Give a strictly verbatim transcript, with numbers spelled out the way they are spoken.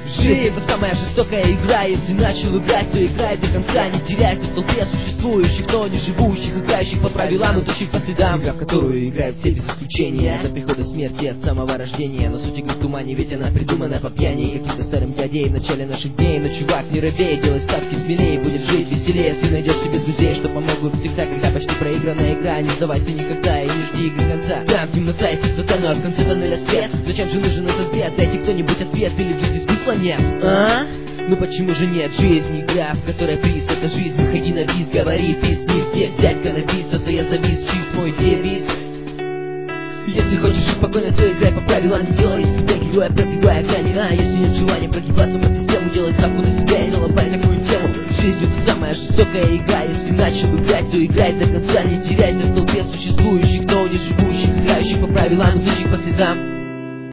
Жизнь — это самая жестокая игра. Если начал играть, то играй до конца. Не теряйся в толпе существующих, но не живущих, играющих по правилам, идущих по следам. Игра, в которую играют все без исключения, до прихода смерти, от самого рождения. Но суть игры в тумане, ведь она придумана по пьяни каким-то старым дядей в начале наших дней. Но чувак, не робей, делай ставки смелее, будет жить веселее, если найдешь себе друзей, что помогут всегда, когда почти проигранная игра. Не сдавайся никогда и не жди игры конца. Там темнота и пустота, но в конце тоннеля свет. Зачем же нужен этот свет? Дайте кто-нибудь ответ, или в жизни смысла нет? А? Ну почему же нет? Жизнь игра, в которой приз — это жизнь. Выходи на бис, говори песни, где взять каннабис, а то я завис, чиз мой девиз. Если хочешь жить спокойно, то играй по правилам, не делай из себя героя, пробивая грани. А если нет желания прогибаться под систему, делай ставку на себя и заломай такую тему. Жизнь — это самая жестокая игра. Если начал играть, то играй до конца. Не теряйся в толпе существующих, но не живущих, играющих по правилам, идущих по следам.